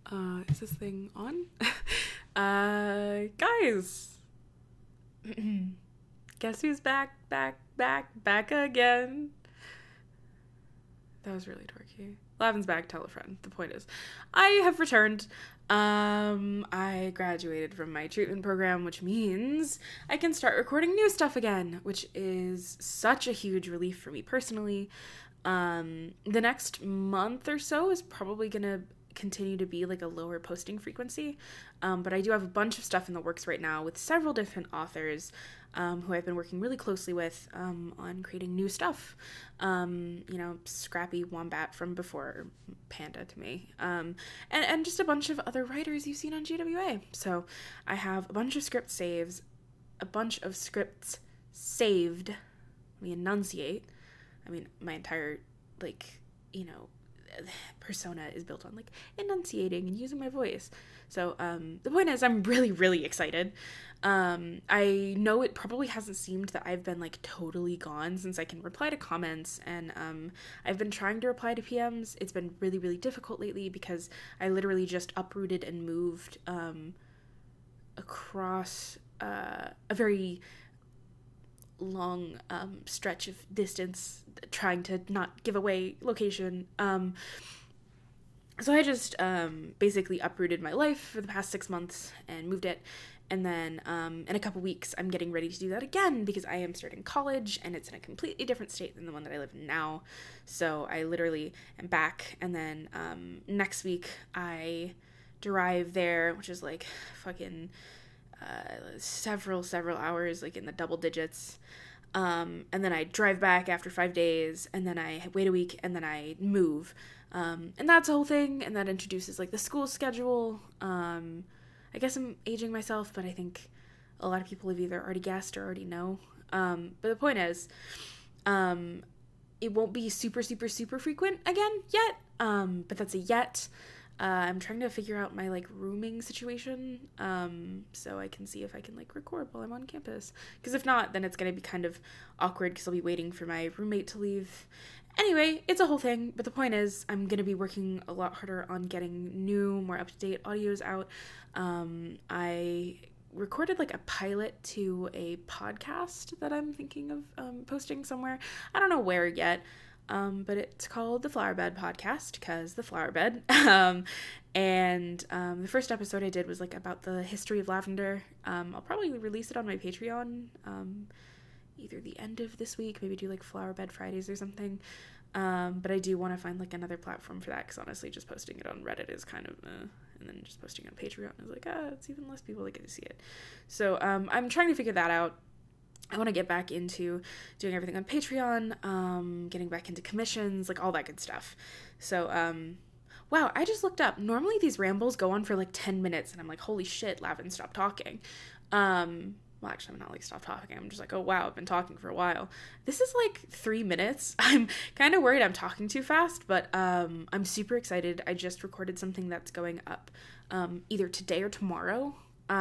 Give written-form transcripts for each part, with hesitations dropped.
Is this thing on? Guys. Guess who's back again? That was really dorky. Lavin's back, tell a friend. The point is, I have returned. I graduated from my treatment program, which means I can start recording new stuff again, which is such a huge relief for me personally. The next month or so is probably gonna continue to be like a lower posting frequency, but I do have a bunch of stuff in the works right now with several different authors who I've been working really closely with on creating new stuff. Scrappy Wombat from before Panda to me, and just a bunch of other writers you've seen on GWA. So I have a bunch of scripts saved. Let me enunciate. I mean, my entire, persona is built on, enunciating and using my voice. So, the point is, I'm really, really excited. I know it probably hasn't seemed that I've been, totally gone since I can reply to comments, and, I've been trying to reply to PMs. It's been really, really difficult lately because I literally just uprooted and moved, across, a very long stretch of distance, trying to not give away location. So I just basically uprooted my life for the past 6 months and moved it. And then in a couple weeks, I'm getting ready to do that again because I am starting college and it's in a completely different state than the one that I live in now. So I literally am back. And then next week, I drive there, which is fucking several hours, in the double digits. And then I drive back after 5 days, and then I wait a week, and then I move. And that's the whole thing, and that introduces, the school schedule. I guess I'm aging myself, but I think a lot of people have either already guessed or already know. But the point is, it won't be super, super, super frequent again yet, but that's a yet. I'm trying to figure out my rooming situation, so I can see if I can record while I'm on campus. Because if not, then it's gonna be kind of awkward because I'll be waiting for my roommate to leave. Anyway, it's a whole thing. But the point is, I'm gonna be working a lot harder on getting new, more up-to-date audios out. I recorded a pilot to a podcast that I'm thinking of posting somewhere. I don't know where yet. But it's called the Flower Bed Podcast because the flower bed. And the first episode I did was about the history of lavender. I'll probably release it on my Patreon either the end of this week, maybe do Flower Bed Fridays or something. But I do want to find another platform for that because honestly, just posting it on Reddit is kind of and then just posting it on Patreon is it's even less people that get to see it. So I'm trying to figure that out. I want to get back into doing everything on Patreon, getting back into commissions, all that good stuff. So, wow, I just looked up. Normally these rambles go on for 10 minutes, and I'm holy shit, Lavin, stop talking. Well, actually, I'm not stop talking. I'm just oh wow, I've been talking for a while. This is 3 minutes. I'm kind of worried I'm talking too fast, but I'm super excited. I just recorded something that's going up either today or tomorrow.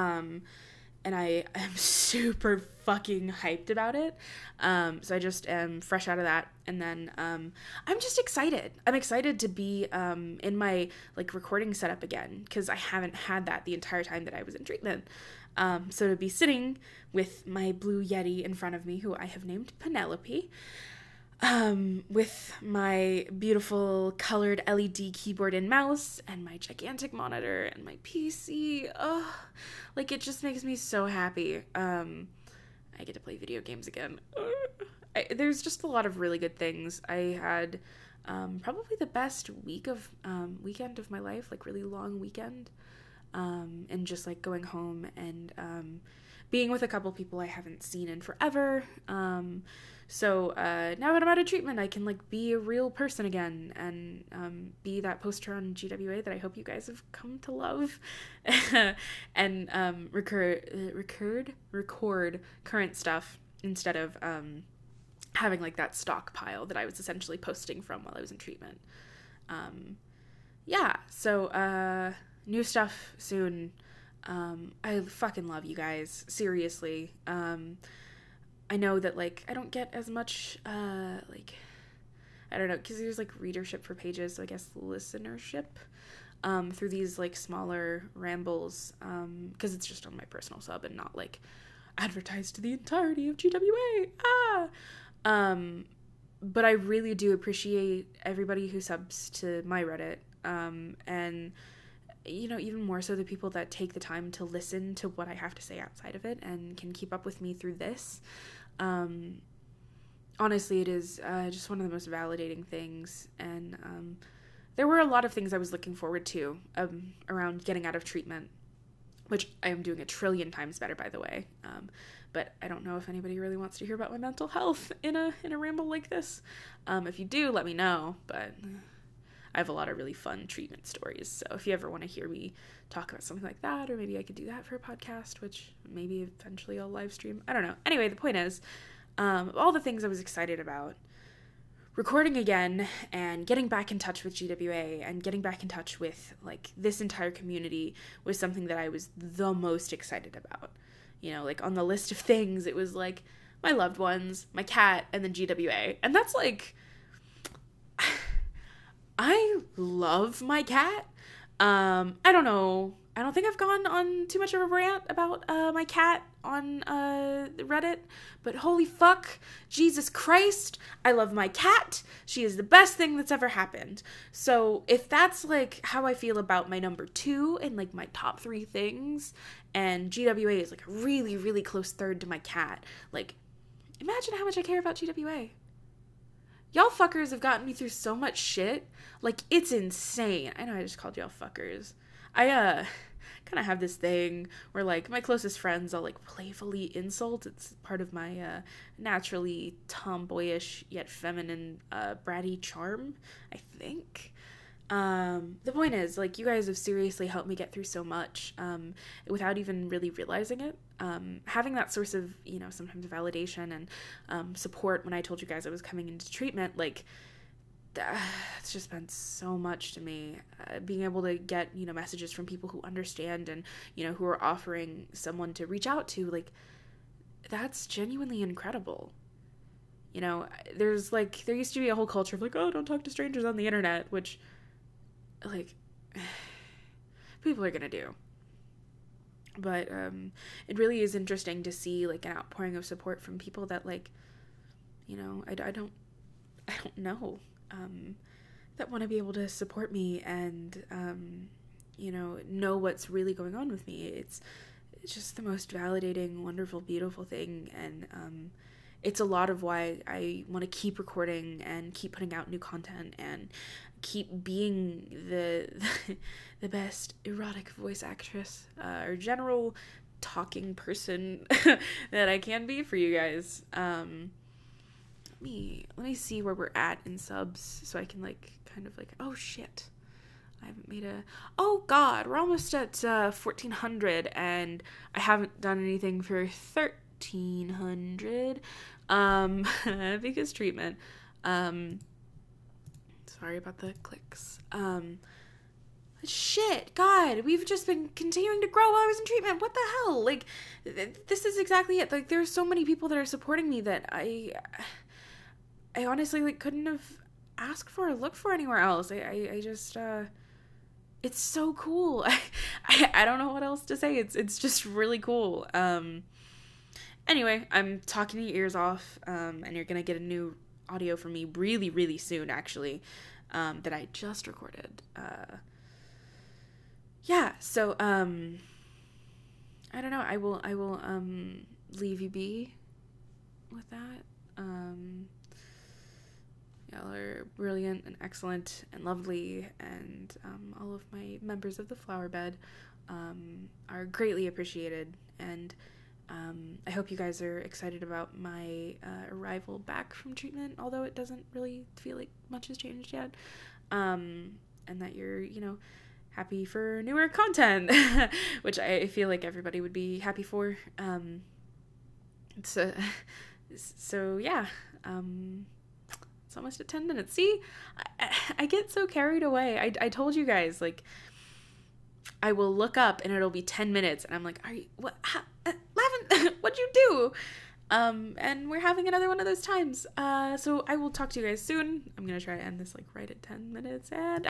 And I am super fucking hyped about it. So I just am fresh out of that. And then I'm just excited. I'm excited to be in my recording setup again because I haven't had that the entire time that I was in treatment. So to be sitting with my Blue Yeti in front of me, who I have named Penelope, with my beautiful colored LED keyboard and mouse and my gigantic monitor and my PC. It just makes me so happy. I get to play video games again. There's just a lot of really good things. I had probably the best weekend of my life, really long weekend. And just going home and being with a couple people I haven't seen in forever. So now that I'm out of treatment, I can be a real person again and be that poster on GWA that I hope you guys have come to love, and record current stuff instead of having that stockpile that I was essentially posting from while I was in treatment. Yeah, so new stuff soon. I fucking love you guys, seriously. I know that I don't get as much I don't know, because there's readership for pages, so I guess listenership. through these like smaller rambles, because it's just on my personal sub and not like advertised to the entirety of GWA. But I really do appreciate everybody who subs to my Reddit, and even more so the people that take the time to listen to what I have to say outside of it and can keep up with me through this. Honestly, it is just one of the most validating things, and there were a lot of things I was looking forward to around getting out of treatment, which I am doing a trillion times better, by the way. But I don't know if anybody really wants to hear about my mental health in a ramble like this. If you do, let me know. But I have a lot of really fun treatment stories. So if you ever want to hear me talk about something like that, or maybe I could do that for a podcast, which maybe eventually I'll live stream. I don't know. Anyway, the point is, all the things I was excited about, recording again and getting back in touch with GWA and getting back in touch with like this entire community was something that I was the most excited about. Like on the list of things, it was like my loved ones, my cat, and then GWA. And that's like, I love my cat. I don't know. I don't think I've gone on too much of a rant about my cat on Reddit, but holy fuck, Jesus Christ, I love my cat. She is the best thing that's ever happened. So if that's like how I feel about my number 2 and like my top 3 things, and GWA is like a really, really close third to my cat, like imagine how much I care about GWA. Y'all fuckers have gotten me through so much shit. Like, it's insane. I know I just called y'all fuckers. I kind of have this thing where, like, my closest friends I'll, like, playfully insult. It's part of my naturally tomboyish yet feminine bratty charm, I think. The point is, like, you guys have seriously helped me get through so much without even really realizing it. Having that source of, sometimes validation and support when I told you guys I was coming into treatment, like, it's just meant so much to me. Being able to get, messages from people who understand and, who are offering someone to reach out to, like, that's genuinely incredible. There used to be a whole culture of, like, oh, don't talk to strangers on the internet, which, like, people are gonna do. But it really is interesting to see, like, an outpouring of support from people that, like, I don't know, that want to be able to support me and, know what's really going on with me. It's just the most validating, wonderful, beautiful thing, and it's a lot of why I want to keep recording and keep putting out new content and keep being the best erotic voice actress or general talking person that I can be for you guys. Let me see where we're at in subs so I can like kind of like, oh shit, I haven't made oh god, we're almost at 1400 and I haven't done anything for 1300 because treatment. Sorry about the clicks. Shit, God, we've just been continuing to grow while I was in treatment. What the hell? Like, this is exactly it. Like, there's so many people that are supporting me that I honestly, like, couldn't have asked for or looked for anywhere else. I just, it's so cool. I don't know what else to say. It's just really cool. Anyway, I'm talking your ears off, and you're gonna get a new audio from me really, really soon, actually, that I just recorded. Yeah, so, I don't know, I will, leave you be with that. Y'all are brilliant and excellent and lovely, and, all of my members of the flower bed, are greatly appreciated, and, I hope you guys are excited about my arrival back from treatment, although it doesn't really feel like much has changed yet, and that you're, happy for newer content, which I feel like everybody would be happy for. So yeah, it's almost at 10 minutes. See, I get so carried away. I told you guys, like, I will look up and it'll be 10 minutes and I'm like, are you, what, Lavin, what'd you do? And we're having another one of those times. So I will talk to you guys soon. I'm going to try to end this like right at 10 minutes and